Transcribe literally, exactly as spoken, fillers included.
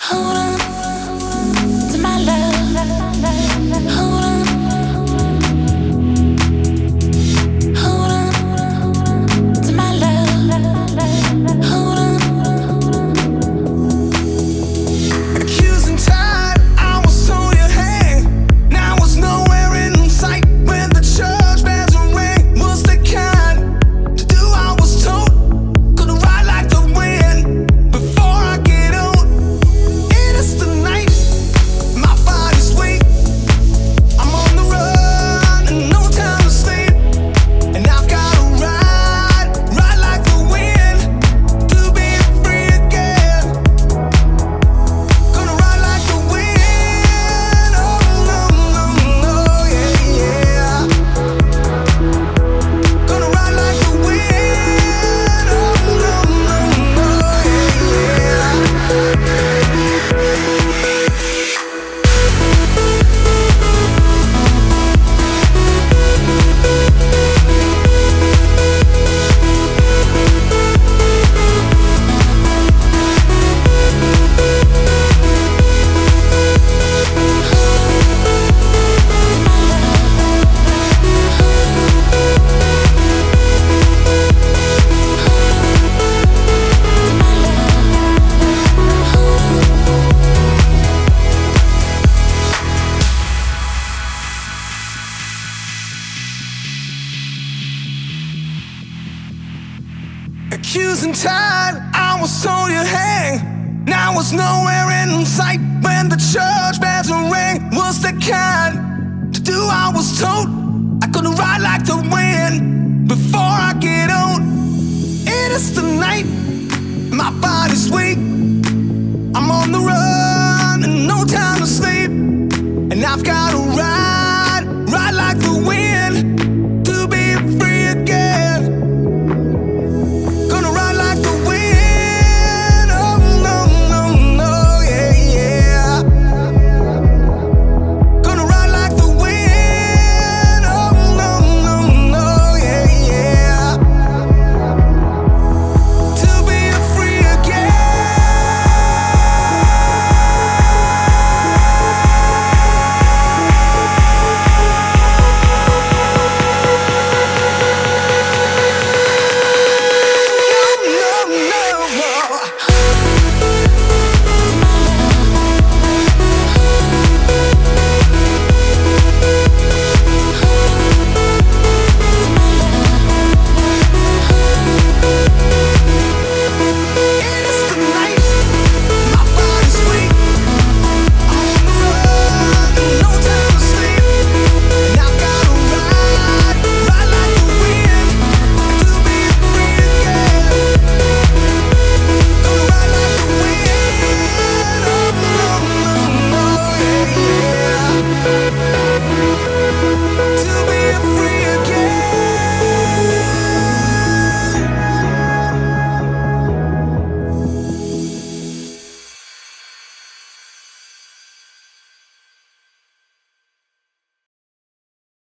Hold on to my love. Hold on. Hold on to my love. Hold on. Accusing time, I was told you hang. Now I was nowhere in sight when the church bells rang. Was the kind to do I was told. Gonna ride like the wind before I get old. It is the night, my body's weak. I'm on the run and no time to sleep. And I've gotta ride, ride like the wind to be free again. Gonna ride like the wind, oh no, no, no, yeah, yeah. Gonna ride like the wind, oh no, no, no, yeah, yeah. Accusing tide, I was told you hang. Now I was nowhere in sight when the church bells rang. Was the kind to do I was told. I gonna ride like the wind before I get old. It is the night, my body's